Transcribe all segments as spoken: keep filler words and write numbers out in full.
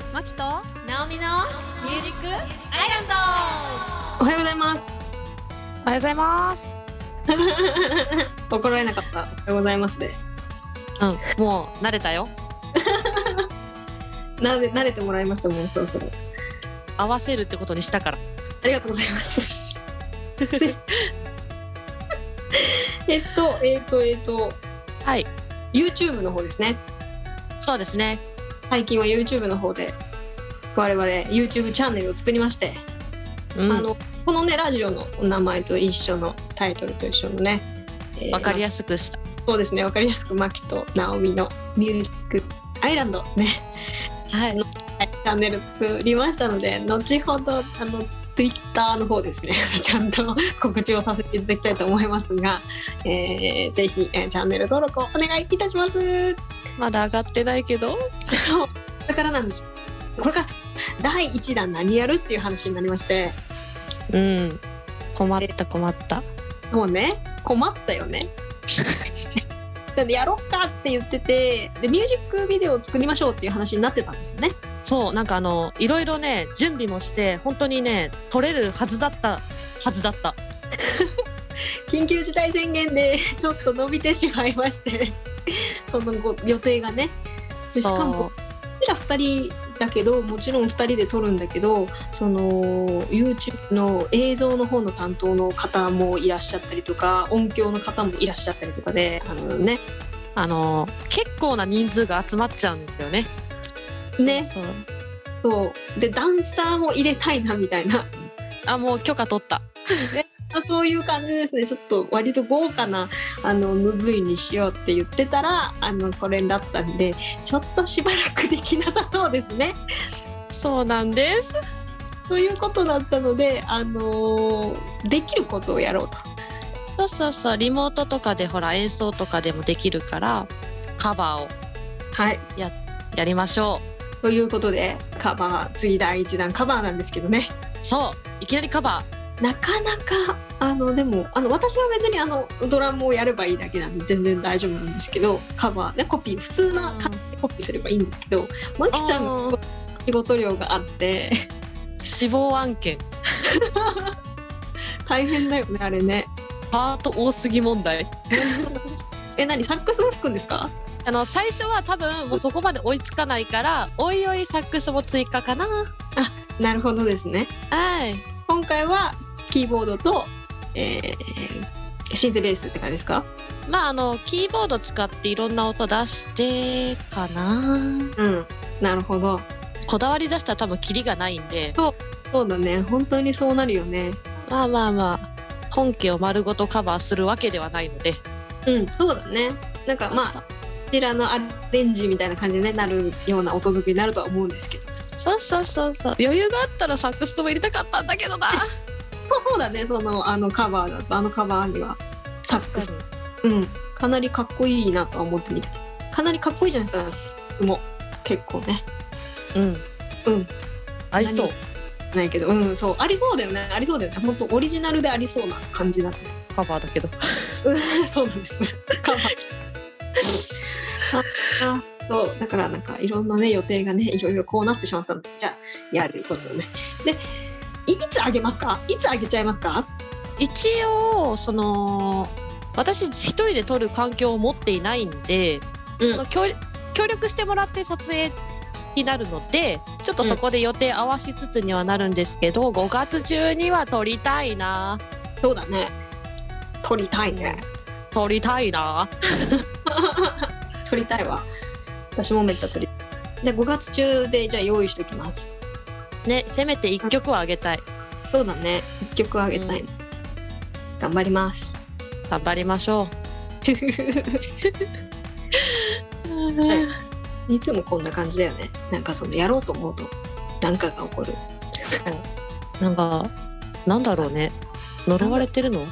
マキとナオミのミュージックアイランド。 おはようございます。 おはようございます。 怒られなかった。おはようございますで、 うん、もう慣れたよ。 なで慣れてもらいました。もうそろそろ合わせるってことにしたから。 ありがとうございますえっとえっとえっとはい、 YouTube の方ですね。 そうですね。 最近は YouTube の方で我々 YouTube チャンネルを作りまして、 うん、 あのこのねラジオの名前と一緒のタイトルと一緒のね、 えー、分かりやすくした。 そうですね、分かりやすくマキとナオミのミュージックアイランドね、 はい、 のチャンネル作りましたので、後ほどあの Twitter の方ですねちゃんと告知をさせていただきたいと思いますが、えー、ぜひ、えー、チャンネル登録をお願いいたします。 まだ上がってないけどそうだからなんです。これからだいいちだん何やるっていう話になりまして、 うん困った困ったもうね困ったよねなんでやろっかって言ってて、でミュージックビデオを作りましょうっていう話になってたんですよね。 そう、なんかあのいろいろね準備もして本当にね撮れるはずだったはずだった緊急事態宣言でちょっと伸びてしまいましてその後予定がね、でしかもこちらふたりだけど、もちろんふたりで撮るんだけど、その YouTube の映像の方の担当の方もいらっしゃったりとか、音響の方もいらっしゃったりとかで、あのねあの結構な人数が集まっちゃうんですよね。 ね、 そうそうでダンサーも入れたいなみたいなあ、もう許可取ったそういう感じですね。ちょっと割と豪華なあの エムブイ にしようって言ってたら、あのこれだったんで、ちょっとしばらくできなさそうですね。 そうなんです。 ということだったので、あのー、できることをやろうと。 そうそうそう、リモートとかでほら演奏とかでもできるからカバーをはいや、やりましょうということで、カバー次だいいちだんカバーなんですけどね。 そういきなりカバーなかなかあのでもあの私は別にあのドラムをやればいいだけなんで全然大丈夫なんですけど、カバーね、コピー普通な感じでコピーすればいいんですけど、マキちゃんの仕事量があって死亡案件大変だよねあれね。 パート多すぎ問題え、何サックスも吹くんですか？ あの最初は多分もうそこまで追いつかないからおいおいサックスも追加かな。 あ、なるほどですね。 はい、 今回はキーボードと、えー、シンセベースって感じですか？ まああのキーボード使っていろんな音出してかな。うん、 なるほど。 こだわり出したら多分キリがないんで。 そう、そうだね、本当にそうなるよね。 まあまあまあ本家を丸ごとカバーするわけではないので。 うん、そうだね。なんかまあこちらのアレンジみたいな感じに、ね、なるような音作りになるとは思うんですけど。そうそうそうそう、余裕があったらサックスとも入れたかったんだけどなそうそうだね、そのあのカバーだと、あのカバーにはサックス、うん、かなりかっこいいなとは思って見てた。かなりかっこいいじゃないですか。もう結構ね、 うんうんありそうないけど、うんそうありそうだよね、ありそうだよね。本当オリジナルでありそうな感じだった。 カバーだけどそうなんですカバーあそうだからなんかいろんなね予定がねいろいろこうなってしまったので、じゃあやることをね。でいつあげますか？いつあげちゃいますか？ 一応その私一人で撮る環境を持っていないんで、うん、その 協, 協力してもらって撮影になるので、ちょっとそこで予定合わしつつにはなるんですけど、うん、ごがつ中には撮りたいな。 そうだね、撮りたいね、 撮りたいな撮りたいわ。私もめっちゃ撮りたい。でごがつ中でじゃあ用意しておきますね。せめていっきょくはあげたい。 そうだね、いっきょくあげたい、うん、頑張ります。 頑張りましょういつもこんな感じだよね。なんかそのやろうと思うとなんかが起こる。 そうなんかなんだろうね、呪われてるの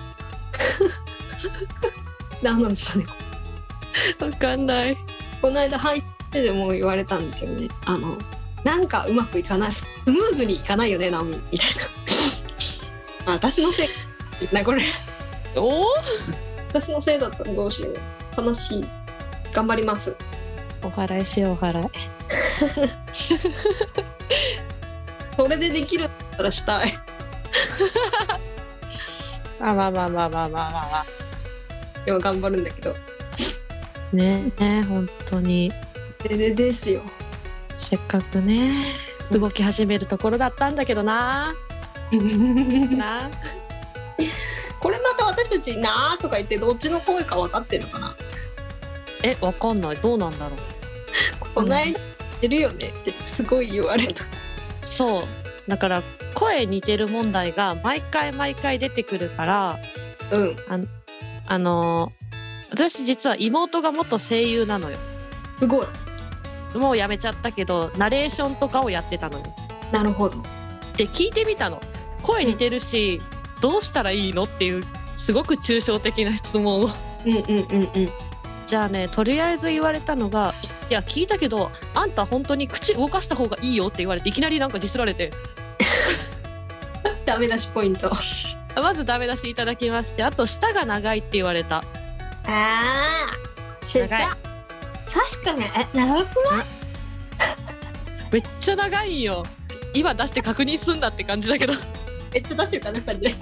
なんなんでしょうね。 わかんない。 この間配信でも言われたんですよね。あのなんかうまくいかない、スムーズにいかないよねナオミみたいな私のせいなこれお私のせいだったらどうしよう、悲しい。頑張ります。 お祓いしよう、お祓いそれでできるんだったらしたい。 まあまあまあまあまあまあまあまあ今頑張るんだけどねえ本当にででですよ。 せっかくね動き始めるところだったんだけどななこれまた私たちなーとか言ってどっちの声か分かってんのかな。 えわかんないどうなんだろう。 こないだ似てるよねってすごい言われた。 そうだから声似てる問題が毎回毎回出てくるからうんあの、あのー、私実は妹が元声優なのよ。 すごい。 もうやめちゃったけどナレーションとかをやってたのよ。 なるほど。 で聞いてみたの。声似てるし、うん、どうしたらいいのっていうすごく抽象的な質問をうんうんうんうん。 じゃあねとりあえず言われたのがいや聞いたけどあんた本当に口動かした方がいいよって言われていきなりなんかディスられてダメ出しポイント。 まずダメ出しいただきまして、あと舌が長いって言われた。 ああ長い。 確かにえ長くない？ めっちゃ長いよ。今出して確認すんだって感じだけどめっちゃ出してるかなふたりで。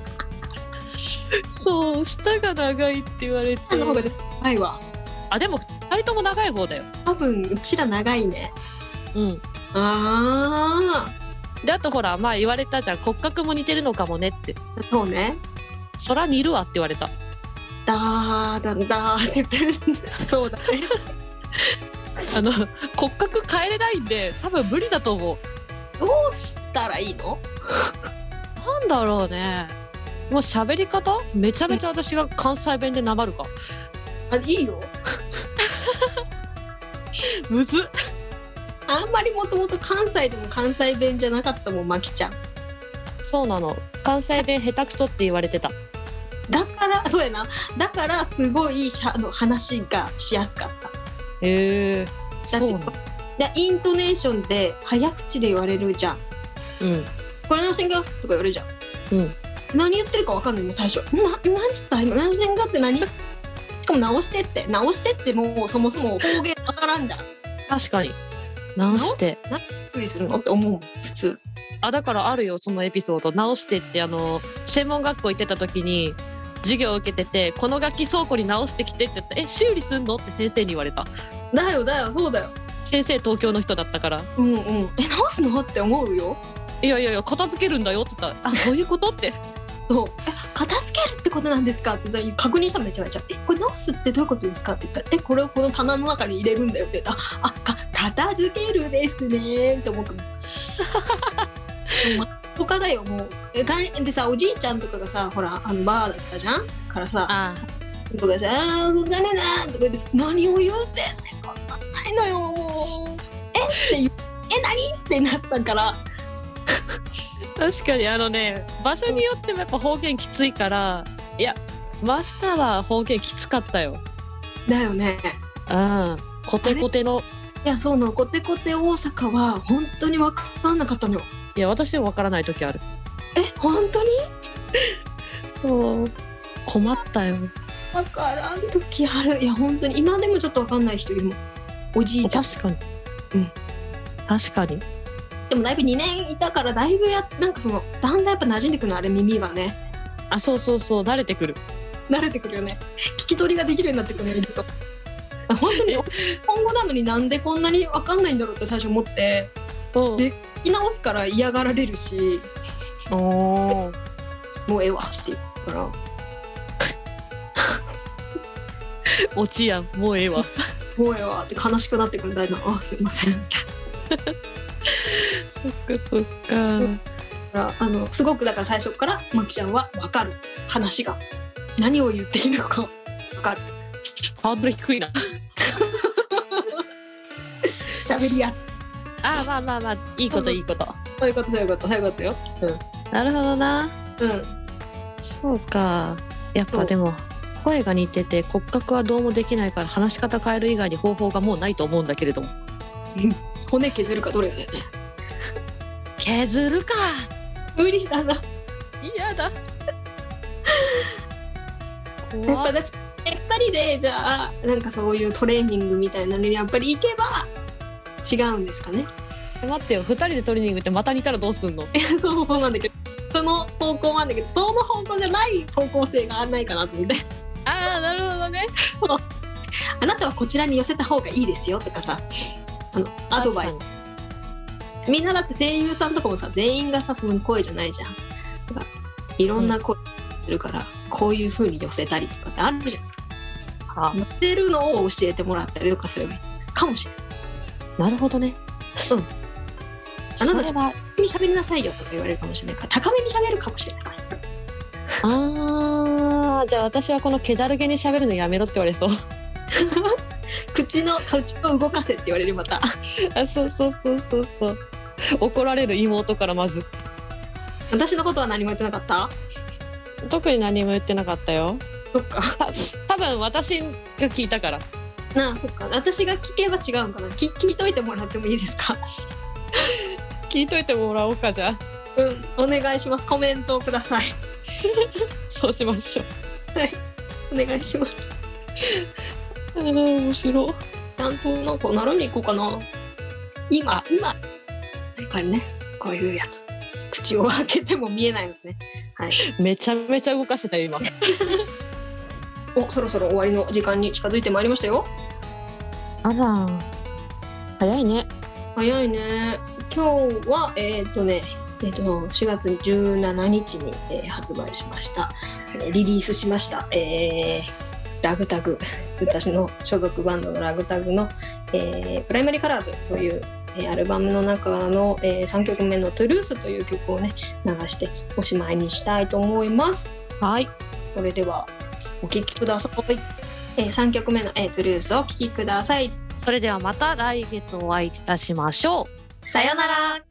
そう舌が長いって言われて。 あの方が長いわ。 あでもふたりとも長い方だよ。 多分うちら長いね。 うんああであとほら前言われたじゃん骨格も似てるのかもねって。 そうね。 そら似るわって言われた。 だーだんだーって言ってそうだね。 あの骨格変えれないんで多分無理だと思う。 どうしたらいいの？ なんだろうね。もう喋り方めちゃめちゃ私が関西弁でなまるか。 あいいよ。 むずっ。 あんまりもともと関西でも関西弁じゃなかったもんまきちゃん。 そうなの。関西弁下手くそって言われてた。 だからそうやな。だからすごいしゃあの話がしやすかった。 へえ。そうなの。 でイントネーションで早口で言われるじゃん。 うん。 これの線がとか言われるじゃん。 うん。 何言ってるか分かんないの最初。な何つった今何線がって何？しかも直してって直してってもうそもそも方言分からんじゃん。 確かに。直して。 何びっくりするのって思うもん普通。 あだからあるよそのエピソード。直してってあの専門学校行ってた時に授業を受けててこの楽器倉庫に直してきてって言ったらえ修理すんのって先生に言われた。 だよだよそうだよ。 先生東京の人だったから。 うんうん。え直すのって思うよ。 いやいやいや片付けるんだよって言ったらあそういうことってそうえ片付けるってことなんですかってさ確認したらめちゃめちゃえこれ直すってどういうことですかって言ったらえこれをこの棚の中に入れるんだよって言ったらあか片付けるですねって思ったもん。ここからよもうえがでさおじいちゃんとかがさほらあのバーだったじゃんからさあとかさあ動かねえなとか言って何を言うてんねんこんなんないのよもうえって言うえ何ってなったから確かにあのね場所によってもやっぱ方言きついからいやマスターは方言きつかったよ。 だよね。 うんコテコテのいやそうなのコテコテ大阪は本当に分かんなかったのよ。 いや私でも分からない時ある。 え本当にそう困ったよ。 分からん時ある。いや本当に今でもちょっと分かんない人いるもんおじいちゃん。 確かにうん確かに。 でもだいぶにねんいたからだいぶやなんかそのだんだんやっぱ馴染んでくるのあれ耳がね。 あそうそうそう慣れてくる。 慣れてくるよね。聞き取りができるようになってくるのいると本当に今後なのになんでこんなに分かんないんだろうって最初思ってで聞き直すから嫌がられるしおもうええわって言うから落ちやんもうええわもうええわって悲しくなってくるんだよな。あすいませんそっかそっか。 だからあのすごくだから最初からまきちゃんは分かる話が何を言っているのか分かる。 ハードル低いな喋りやすい。 あまあまあまあいいこといいこと。 そういうことそういうことそういうことよ。 うんなるほどな。 うんそうかやっぱでも声が似てて骨格はどうもできないから話し方変える以外に方法がもうないと思うんだけれども骨削るかどれかだよね。 削るか無理だな。 嫌だやっ怖っぱだってふたりでじゃあなんかそういうトレーニングみたいなのにやっぱり行けば違うんですかね。 え待ってよ、ふたりでトレーニングってまた似たらどうすんの？ そうそうそうなんだけど、その方向なんだけど、その方向じゃない方向性がないかなと思って。 ああなるほどね。 あなたはこちらに寄せた方がいいですよとかさ、あのアドバイス。みんなだって声優さんとかもさ、全員がさその声じゃないじゃん。だからいろんな声するから、うん、こういう風に寄せたりとかってあるじゃないですか。 あ寄せるのを教えてもらったりとかすればいいかもしれない。 なるほどね。 うん。あなたちゃに喋りなさいよとか言われるかもしれないから、高めに喋るかもしれない。 ああ、じゃあ私はこの気だるげに喋るのやめろって言われそう。 口の口を動かせって言われるまた。 あ、そうそうそうそうそう。怒られる妹からまず。 私のことは何も言ってなかった？ 特に何も言ってなかったよ。 そっか。 た多分私が聞いたから。 なあ、そっか。私が聞けば違うんかな。聞聞いといてもらってもいいですか？ 聞いといてもらおうかじゃあ。 うん、お願いします。コメントをください。 そうしましょう。はい、お願いします。 あー面白い。 ちゃんとなんか習いに行こうかな。今今やっぱりね、こういうやつ。口を開けても見えないのね。はい。 めちゃめちゃ動かしてたよ今。 お、そろそろ終わりの時間に近づいてまいりましたよ。 あら、早いね。 早いね。今日はえっ、ー、とね、えー、としがつじゅうしちにちに、えー、発売しました、えー、リリースしました、えー、ラグタグ、私の所属バンドのラグタグの、えー、プライマリーカラーズという、えー、アルバムの中の、えー、さんきょくめのトゥルースという曲をね流しておしまいにしたいと思います。 はい、 それではお聴きください。えー、さんきょくめの、えー、トゥルースをお聴きください。 それではまた来月お会いいたしましょう。 さよなら。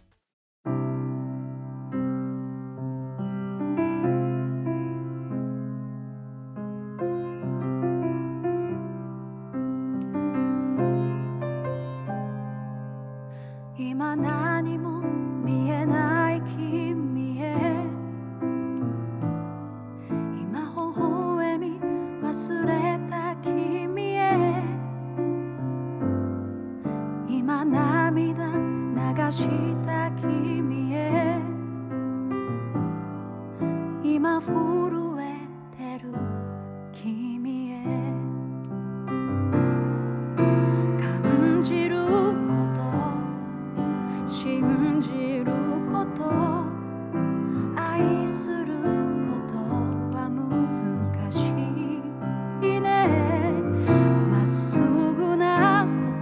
今何も見えない君へ、今微笑み忘れた君へ、今涙流した君へ、今震えてる君へ、感じる信じること、愛することは難しいね。まっすぐなこと、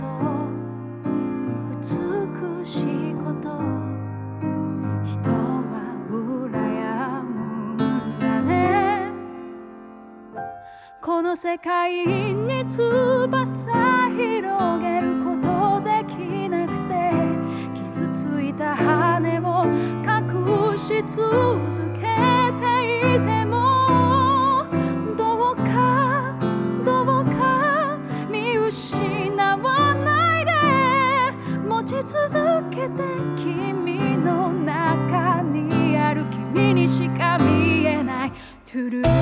美しいこと、人は羨むんだね。この世界に翼広げることできなくて、傷ついた羽を隠し続けていても、どうかどうか見失わないで、持ち続けて君の中にある君にしか見えないトゥルー